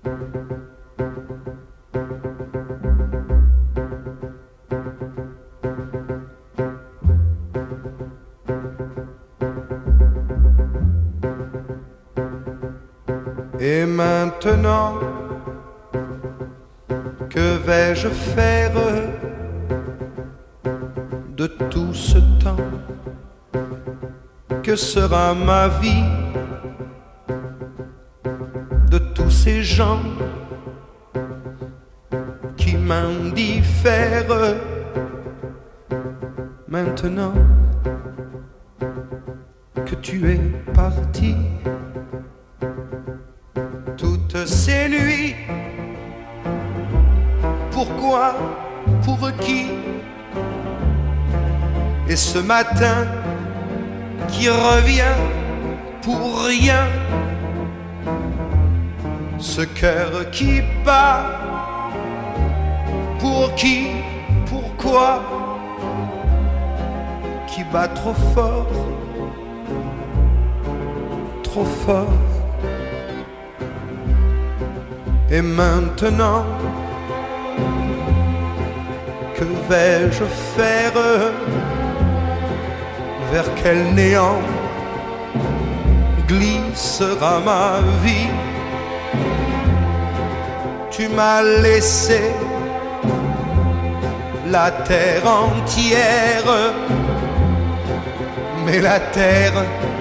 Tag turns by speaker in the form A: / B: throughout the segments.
A: Et maintenant, que vais-je faire de tout ce temps? Que sera ma vie de tous ces gens qui m'indiffèrent? Maintenant que tu es parti, toutes ces nuits, pourquoi, pour qui? Et ce matin qui revient pour rien, ce cœur qui bat, pour qui, pourquoi, qui bat trop fort, trop fort. Et maintenant, que vais-je faire? Vers quel néant glissera ma vie? Tu m'as laissé la terre entière, mais la terre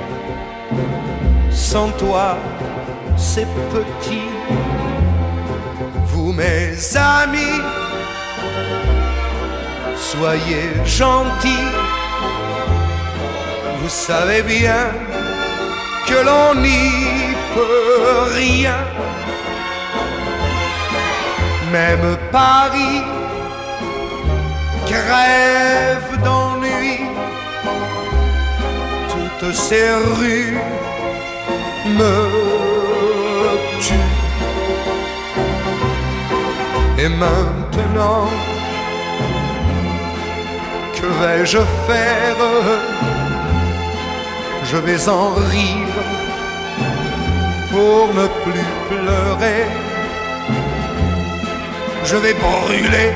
A: sans toi c'est petit. Vous mes amis, soyez gentils, vous savez bien que l'on n'y peut rien. Même Paris crève d'ennui, toutes ces rues me tuent. Et maintenant, que vais-je faire? Je vais en rire pour ne plus pleurer. Je vais brûler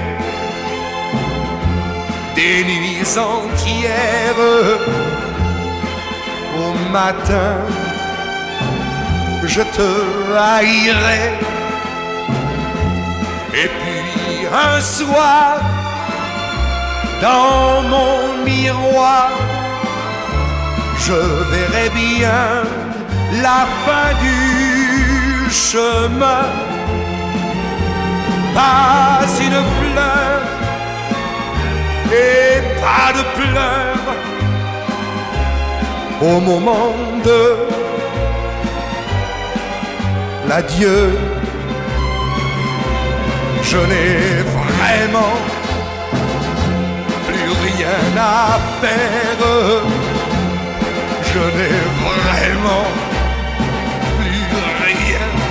A: des nuits entières. Au matin, je te haïrai. Et puis un soir, dans mon miroir, je verrai bien la fin du chemin. Pas une fleur et pas de pleurs au moment de l'adieu. Je n'ai vraiment plus rien à faire. Je n'ai vraiment plus rien